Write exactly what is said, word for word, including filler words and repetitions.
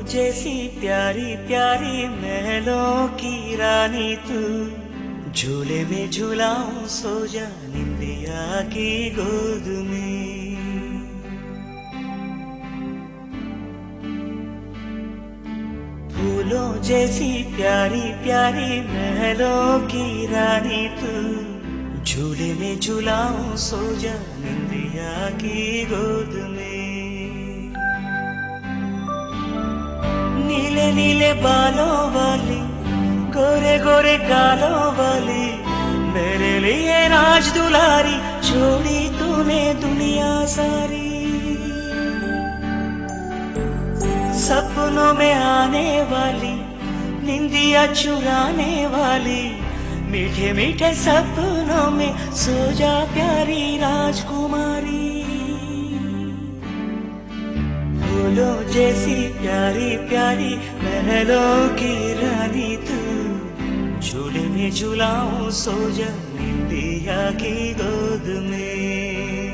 जैसी प्यारी प्यारी महलों की रानी तू, झूले में झूलाऊं सो जा निंदिया की गोद में। फूलों जैसी प्यारी प्यारी महलों की रानी तू, झूले में झूलाऊं सो जा निंदिया की गोद में। नीले नीले बालों वाली, गोरे गोरे गालों वाली, मेरे लिए राज दुलारी, छोड़ी तूने दुनिया सारी। सपनों में आने वाली, निंदिया चुराने वाली, मीठे मीठे सपनों में सो जा प्यारी राजकुमारी। फूलों जैसी प्यारी प्यारी महलों की रानी तू, झूले में झूलाऊं सो जा निंदिया की गोद में।